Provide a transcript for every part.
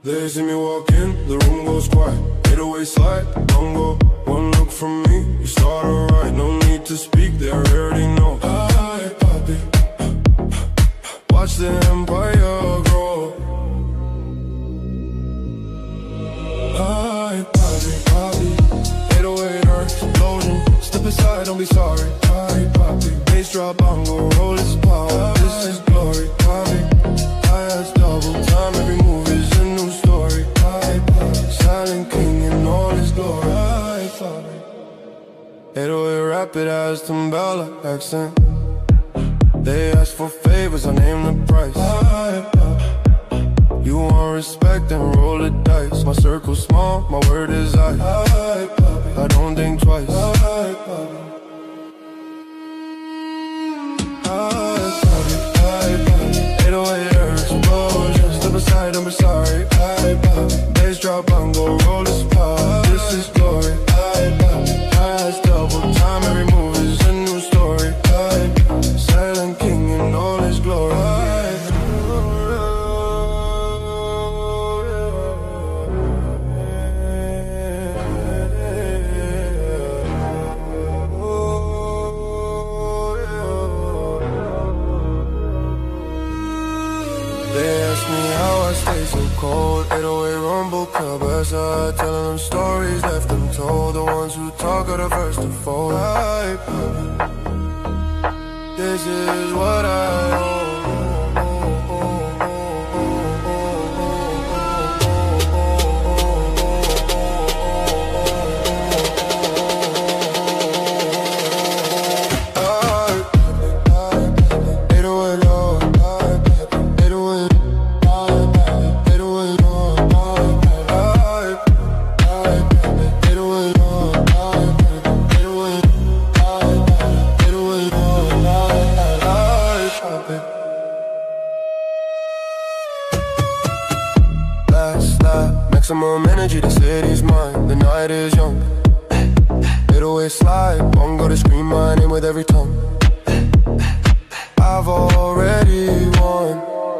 They see me walk in, the room goes quiet. 808 slide, bongo. One look from me, you start alright. No need to speak, they already know. Hi, papi. Watch the empire grow. Hi, papi, papi. 808 earth explosion. Step aside, don't be sorry. Hi, papi. Bass drop, bongo, roll this power. This is glory, papi. Hi-hats double time, every move is a new story. Hi, papi. Silent king in all his glory. Hi, papi. 808 rapid as Timbala accent. They ask for favors, I name the price. Hi, papi. You want respect and roll the dice. My circle's small, my word is I. Hi, papi. I don't think twice. Hi, papi. Hi, papi. Hi, papi. 808 explosion. Step aside, don't be sorry. Hi, papi. Bass drop, bongo, roll this power. This is glory. Hi, papi. Highs double time, every move is a new story. Hi, papi. Silent king in all his glory. They ask me how I stay so cold. 808 rumble club outside, telling them stories left untold. The ones who talk are the first to fold. Hi, papi. This is what I owe. Maximum energy, the city's mine. The night is young. 808 slide, bongo to scream my name with every tongue. I've already won.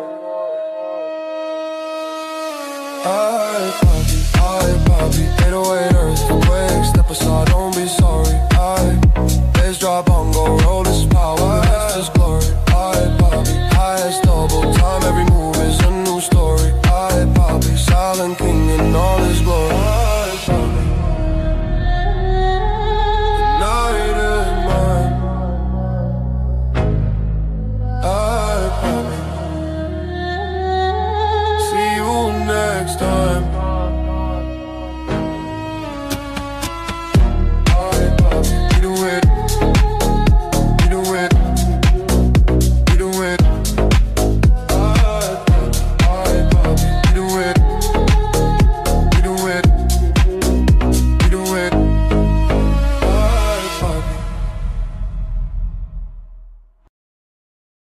Hi, papi, hi, papi. 808 earthquake, step aside, don't be sorry. Hi, bass drop, bongo, roll this power. This is